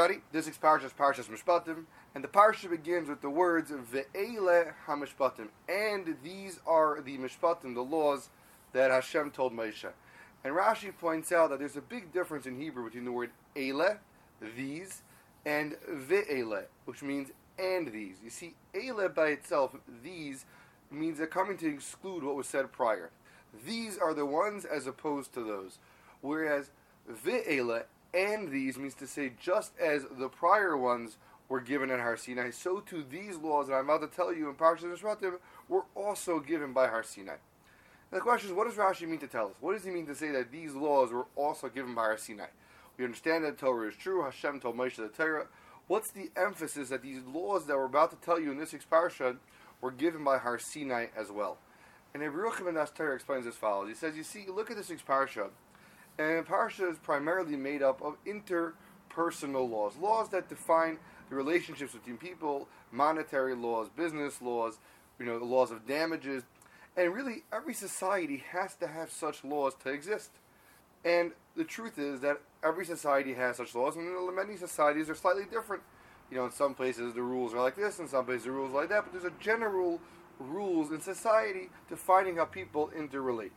everybody. This week's parsha is Parshas Mishpatim, and the parsha begins with the words Ve'ele HaMishpatim, and these are the Mishpatim, the laws that Hashem told Moshe. And Rashi points out that there's a big difference in Hebrew between the word Ele, these, and Ve'ele, which means and these. You see, Ele by itself, these, means they're coming to exclude what was said prior. These are the ones as opposed to those. Whereas Ve'ele, and these, means to say just as the prior ones were given at Har Sinai, so too these laws that I'm about to tell you in Parshas Mishpatim were also given by Har Sinai. And the question is, what does Rashi mean to tell us? What does he mean to say that these laws were also given by Har Sinai? We understand that the Torah is true. Hashem told Moshe the Torah. What's the emphasis that these laws that we're about to tell you in this week's parsha were given by Har Sinai as well? And Rabbi Yerucham ben Torah explains as follows. He says, you see, look at this week's parsha, and parsha is primarily made up of interpersonal laws, laws that define the relationships between people, monetary laws, business laws, the laws of damages, and really every society has to have such laws to exist. And the truth is that every society has such laws, and many societies are slightly different. In some places the rules are like this, in some places the rules are like that, but there's a general rules in society defining how people interrelate.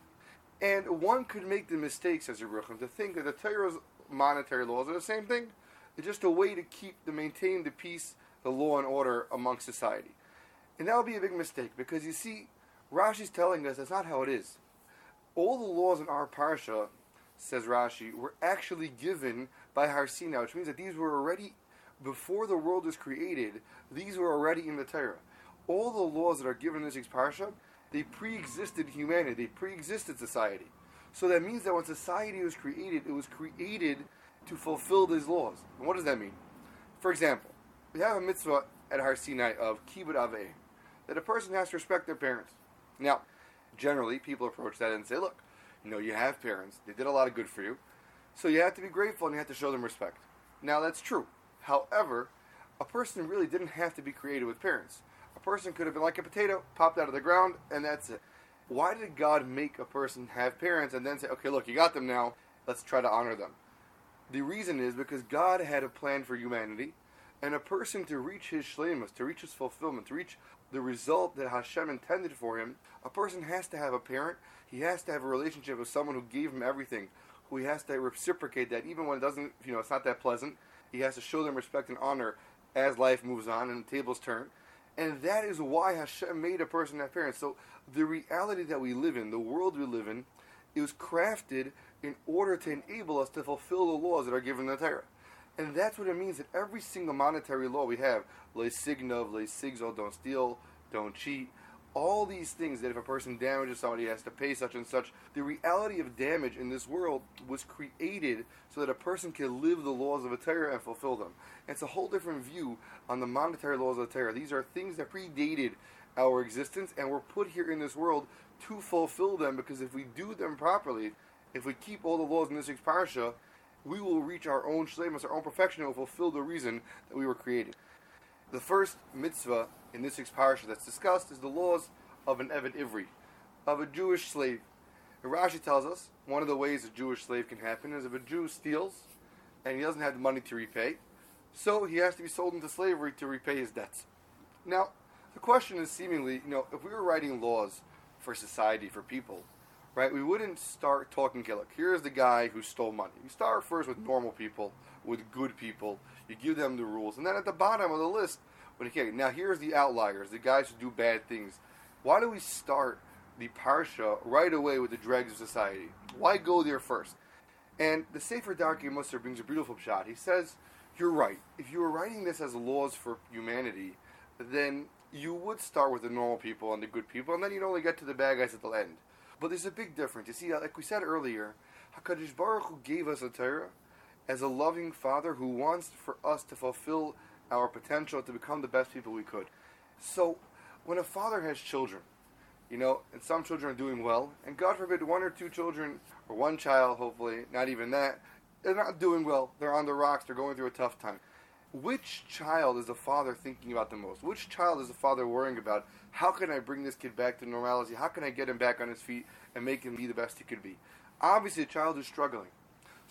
And one could make the mistake, says Yerucham, to think that the Torah's monetary laws are the same thing. It's just a way to maintain the peace, the law and order amongst society. And that would be a big mistake, because you see, Rashi's telling us that's not how it is. All the laws in our parsha, says Rashi, were actually given by Har Sinai, which means that these were already, before the world was created, these were already in the Torah. All the laws that are given in this week's parsha, they pre-existed humanity, they pre-existed society. So that means that when society was created, it was created to fulfill these laws. And what does that mean? For example, we have a mitzvah at Har Sinai of Kibud Avei, that a person has to respect their parents. Now, generally, people approach that and say, look, you have parents, they did a lot of good for you, so you have to be grateful and you have to show them respect. Now, that's true. However, a person really didn't have to be created with parents. A person could have been like a potato, popped out of the ground, and that's it. Why did God make a person have parents and then say, okay, look, you got them now, let's try to honor them? The reason is because God had a plan for humanity, and a person to reach his shleimus, to reach his fulfillment, to reach the result that Hashem intended for him, a person has to have a parent, he has to have a relationship with someone who gave him everything, who he has to reciprocate that even when it doesn't, it's not that pleasant. He has to show them respect and honor as life moves on and the tables turn. And that is why Hashem made a person have parents. So the reality that we live in, the world we live in, it was crafted in order to enable us to fulfill the laws that are given in the Torah. And that's what it means that every single monetary law we have, le signov, le sigzo, don't steal, don't cheat, all these things that if a person damages somebody, he has to pay such and such. The reality of damage in this world was created so that a person can live the laws of a Torah and fulfill them. And it's a whole different view on the monetary laws of the Torah. These are things that predated our existence and were put here in this world to fulfill them, because if we do them properly, if we keep all the laws in this week's parsha, we will reach our own shleimus, our own perfection, and will fulfill the reason that we were created. The first mitzvah in this week's parsha that's discussed is the laws of an Eved Ivri, of a Jewish slave. And Rashi tells us one of the ways a Jewish slave can happen is if a Jew steals and he doesn't have the money to repay, so he has to be sold into slavery to repay his debts. Now, the question is seemingly, if we were writing laws for society, for people, right, we wouldn't start talking, okay, look, here's the guy who stole money. You start first with normal people, with good people, you give them the rules, and then at the bottom of the list, now here's the outliers, the guys who do bad things. Why do we start the parsha right away with the dregs of society? Why go there first? And the Sefer Darkei Musar brings a beautiful shot. He says, you're right. If you were writing this as laws for humanity, then you would start with the normal people and the good people, and then you'd only get to the bad guys at the end. But there's a big difference. You see, like we said earlier, HaKadosh Baruch Hu gave us a Torah as a loving father who wants for us to fulfill our potential to become the best people we could. So, when a father has children, and some children are doing well, and God forbid one or two children, or one child, hopefully, not even that, they're not doing well, they're on the rocks, they're going through a tough time. Which child is the father thinking about the most? Which child is the father worrying about? How can I bring this kid back to normality? How can I get him back on his feet and make him be the best he could be? Obviously, a child who's struggling.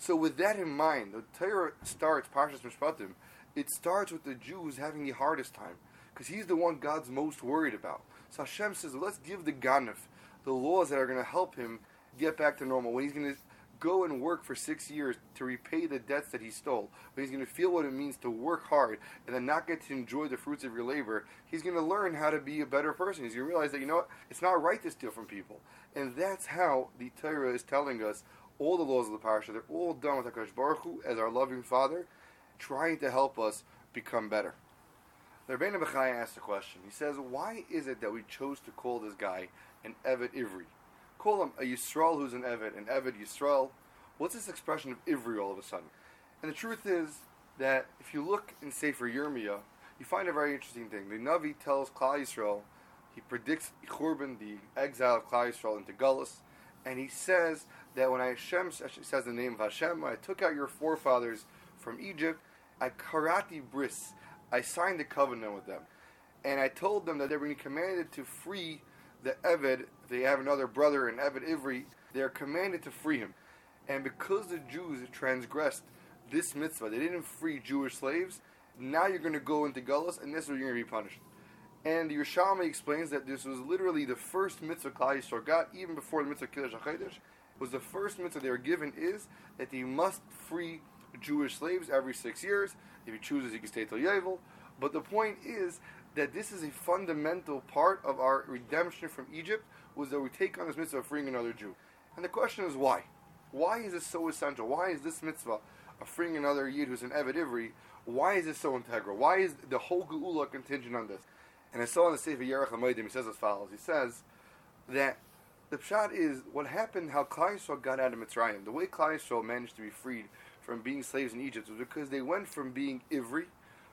So with that in mind, the Torah starts, Parshas Mishpatim, it starts with the Jews having the hardest time, because he's the one God's most worried about. So Hashem says, let's give the Ganef the laws that are going to help him get back to normal. When he's going to go and work for 6 years to repay the debts that he stole, when he's going to feel what it means to work hard and then not get to enjoy the fruits of your labor, he's going to learn how to be a better person. He's going to realize that, you know what, it's not right to steal from people. And that's how the Torah is telling us all the laws of the parasha. They're all done with HaKadosh Baruch Hu as our loving Father, trying to help us become better. The Rebbeinu Bechai asked a question. He says, why is it that we chose to call this guy an Eved Ivri? Call him a Yisrael who's an Eved Yisrael. What's this expression of Ivri all of a sudden? And the truth is that if you look in Sefer Yirmiyah, you find a very interesting thing. The Navi tells Klal Yisrael, he predicts Churban, the exile of Klal Yisrael into Gullus, and he says that when Hashem says the name of Hashem, when I took out your forefathers from Egypt, I karati bris, I signed a covenant with them, and I told them that they were being commanded to free the Eved. If they have another brother, an Eved Ivri, they are commanded to free him. And because the Jews transgressed this mitzvah, they didn't free Jewish slaves, now you're going to go into Gullus, and this is where you're going to be punished. And the Yerushalmi explains that this was literally the first mitzvah Klal Yisrael got, even before the mitzvah Kiddush HaChodesh. Was the first mitzvah they were given is that they must free Jewish slaves every 6 years. If he chooses, he can stay till Yovel. But the point is that this is a fundamental part of our redemption from Egypt, was that we take on this mitzvah of freeing another Jew. And the question is why? Why is this so essential? Why is this mitzvah of freeing another Yid who's an Eved Ivri, why is this so integral? Why is the whole Geula contingent on this? And I saw in the Sefer Yerech HaMoedim, he says as follows. He says that the pshat is what happened, how Klal Yisrael got out of Mitzrayim. The way Klal Yisrael managed to be freed from being slaves in Egypt was because they went from being Ivri,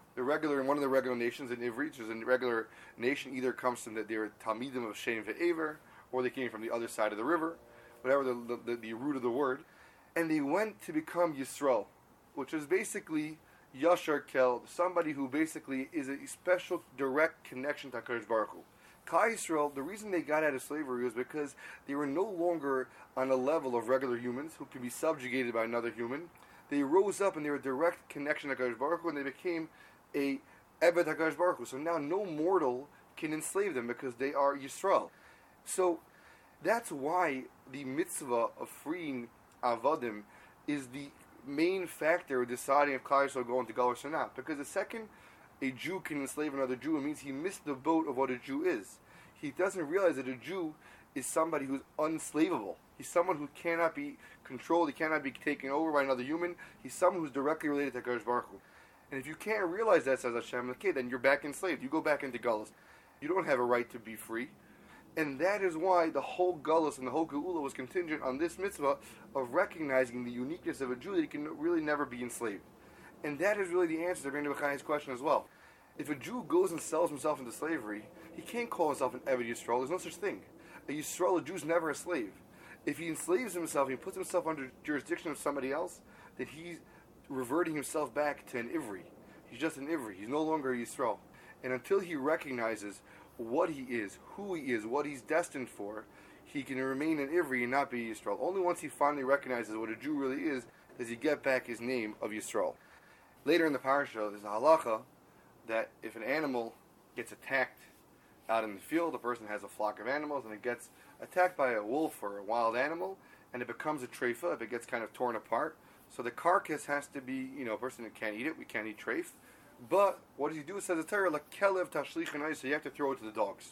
one of the regular nations in Ivri, which is a regular nation, either comes from that they were Talmidim of Shem Ve'ever, or they came from the other side of the river, whatever the root of the word, and they went to become Yisrael, which is basically Yashar Kel, somebody who basically is a special direct connection to HaKadosh Baruch Hu. Klal Yisrael, the reason they got out of slavery was because they were no longer on a level of regular humans who can be subjugated by another human. They rose up and they were a direct connection to HaKadosh Baruch Hu, and they became a Eved HaKadosh Baruch Hu. So now no mortal can enslave them because they are Yisrael. So that's why the mitzvah of freeing Avadim is the main factor deciding if Klal Yisrael go into Gullus or not. Because the second a Jew can enslave another Jew, it means he missed the boat of what a Jew is. He doesn't realize that a Jew is somebody who's unslavable. He's someone who cannot be controlled, he cannot be taken over by another human. He's someone who's directly related to HaKadosh Baruch Hu. And if you can't realize that, says Hashem, okay, then you're back enslaved. You go back into Gullus. You don't have a right to be free. And that is why the whole Gullus and the whole Geula was contingent on this mitzvah of recognizing the uniqueness of a Jew, that he can really never be enslaved. And that is really the answer to Rebbeinu Bechai's question as well. If a Jew goes and sells himself into slavery, he can't call himself an Eved Yisrael. There's no such thing. A Yisrael, a Jew's never a slave. If he enslaves himself, he puts himself under jurisdiction of somebody else, then he's reverting himself back to an Ivri. He's just an Ivri. He's no longer a Yisrael. And until he recognizes what he is, who he is, what he's destined for, he can remain an Ivri and not be Yisrael. Only once he finally recognizes what a Jew really is, does he get back his name of Yisrael. Later in the parasha, there's a halacha that if an animal gets attacked out in the field, a person has a flock of animals, and it gets attacked by a wolf or a wild animal, and it becomes a treifa, if it gets kind of torn apart. So the carcass has to be, a person that can't eat it, we can't eat treif. But what does he do? It says the Torah, like kelev tashlichanai, so you have to throw it to the dogs.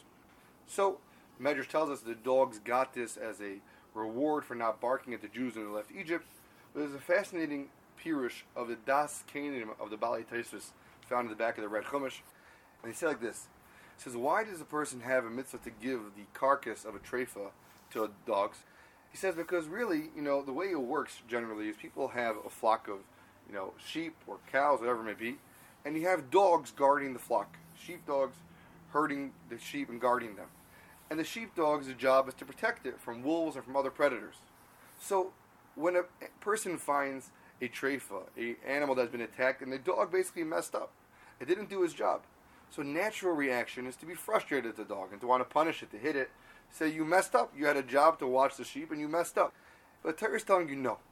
So the Medrash tells us the dogs got this as a reward for not barking at the Jews when they left Egypt. But there's a fascinating pirush of the Das Kainim of the Balei Tosfos found in the back of the Red Chumash. And he said like this. He says, why does a person have a mitzvah to give the carcass of a treifa to dogs? He says because really, the way it works generally is people have a flock of, sheep or cows, whatever it may be, and you have dogs guarding the flock. Sheepdogs herding the sheep and guarding them. And the sheepdog's job is to protect it from wolves and from other predators. So when a person finds a treifa, an animal that's been attacked, and the dog basically messed up, it didn't do his job. So natural reaction is to be frustrated at the dog and to want to punish it, to hit it, say you messed up, you had a job to watch the sheep and you messed up. But the Torah is telling you no.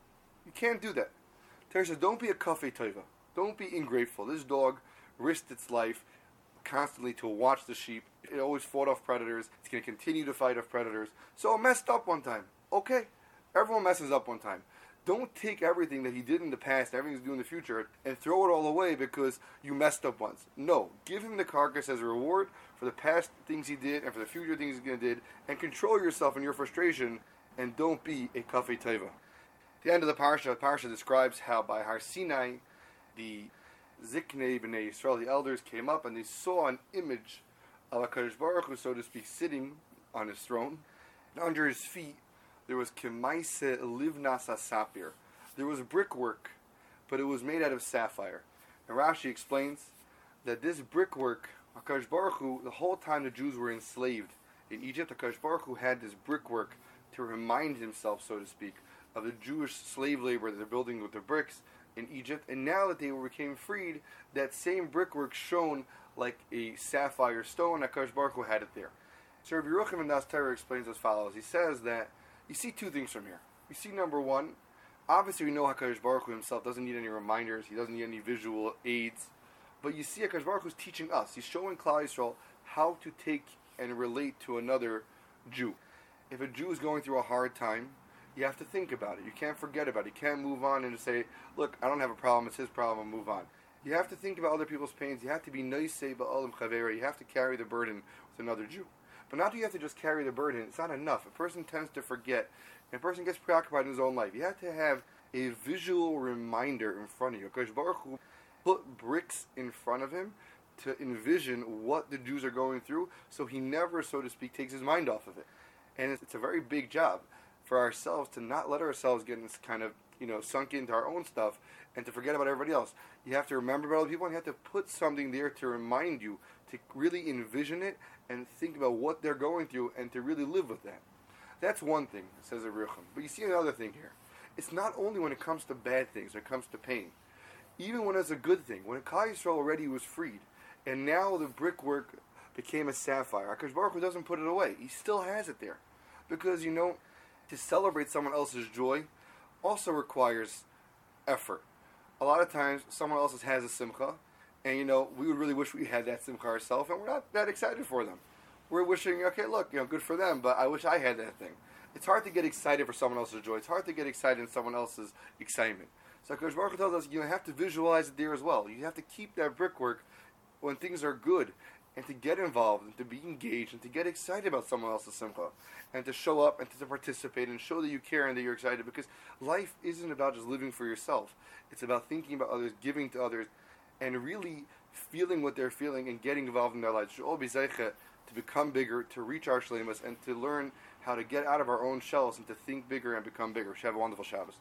You can't do that. Torah says, don't be a kafei tova. Don't be ingrateful. This dog risked its life constantly to watch the sheep. It always fought off predators. It's going to continue to fight off predators. So it messed up one time. Okay. Everyone messes up one time. Don't take everything that he did in the past, everything he's doing in the future, and throw it all away because you messed up once. No. Give him the carcass as a reward for the past things he did and for the future things he's going to do, and control yourself in your frustration, and don't be a kafei tova. The end of the parsha describes how by Har Sinai, the Ziknei B'nai Yisrael, the elders, came up and they saw an image of HaKadosh Baruch Hu, so to speak, sitting on his throne. And under his feet, there was Kemaise Livnas HaSapir. There was brickwork, but it was made out of sapphire. And Rashi explains that this brickwork, HaKadosh Baruch Hu, the whole time the Jews were enslaved in Egypt, HaKadosh Baruch Hu had this brickwork to remind himself, so to speak, of the Jewish slave labor that they're building with the bricks in Egypt. And now that they became freed, that same brickwork shone like a sapphire stone. HaKadosh Baruch Hu had it there. So Rabbi Yerucham in Das Torah explains as follows. He says that you see two things from here. You see, number one, obviously we know HaKadosh Baruch Hu himself doesn't need any reminders. He doesn't need any visual aids. But you see HaKadosh Baruch Hu is teaching us. He's showing Klal Yisrael how to take and relate to another Jew. If a Jew is going through a hard time, you have to think about it. You can't forget about it. You can't move on and just say, look, I don't have a problem, it's his problem, I'll move on. You have to think about other people's pains. You have to be noisei ba'olam chavera. You have to carry the burden with another Jew. But not that you have to just carry the burden. It's not enough. A person tends to forget. And a person gets preoccupied in his own life. You have to have a visual reminder in front of you. Because Baruch Hu put bricks in front of him to envision what the Jews are going through, so he never, so to speak, takes his mind off of it. And it's a very big job for ourselves to not let ourselves get in this kind of, sunk into our own stuff and to forget about everybody else. You have to remember about other people, and you have to put something there to remind you, to really envision it and think about what they're going through and to really live with that. That's one thing, says Rabbi Yerucham. But you see another thing here. It's not only when it comes to bad things, when it comes to pain. Even when it's a good thing. When Klal Yisrael already was freed, and now the brickwork became a sapphire, HaKadosh Baruch Hu doesn't put it away. He still has it there. Because, to celebrate someone else's joy also requires effort. A lot of times, someone else has a simcha, and we would really wish we had that simcha ourselves, and we're not that excited for them. We're wishing, okay, look, good for them, but I wish I had that thing. It's hard to get excited for someone else's joy. It's hard to get excited in someone else's excitement. So HaKadosh Baruch Hu tells us you have to visualize it there as well. You have to keep that brickwork when things are good, and to get involved, and to be engaged, and to get excited about someone else's simcha, and to show up, and to participate, and show that you care and that you're excited, because life isn't about just living for yourself. It's about thinking about others, giving to others, and really feeling what they're feeling and getting involved in their lives. Should all be zeicha to become bigger, to reach our shleimus, and to learn how to get out of our own shells and to think bigger and become bigger. Have a wonderful Shabbos.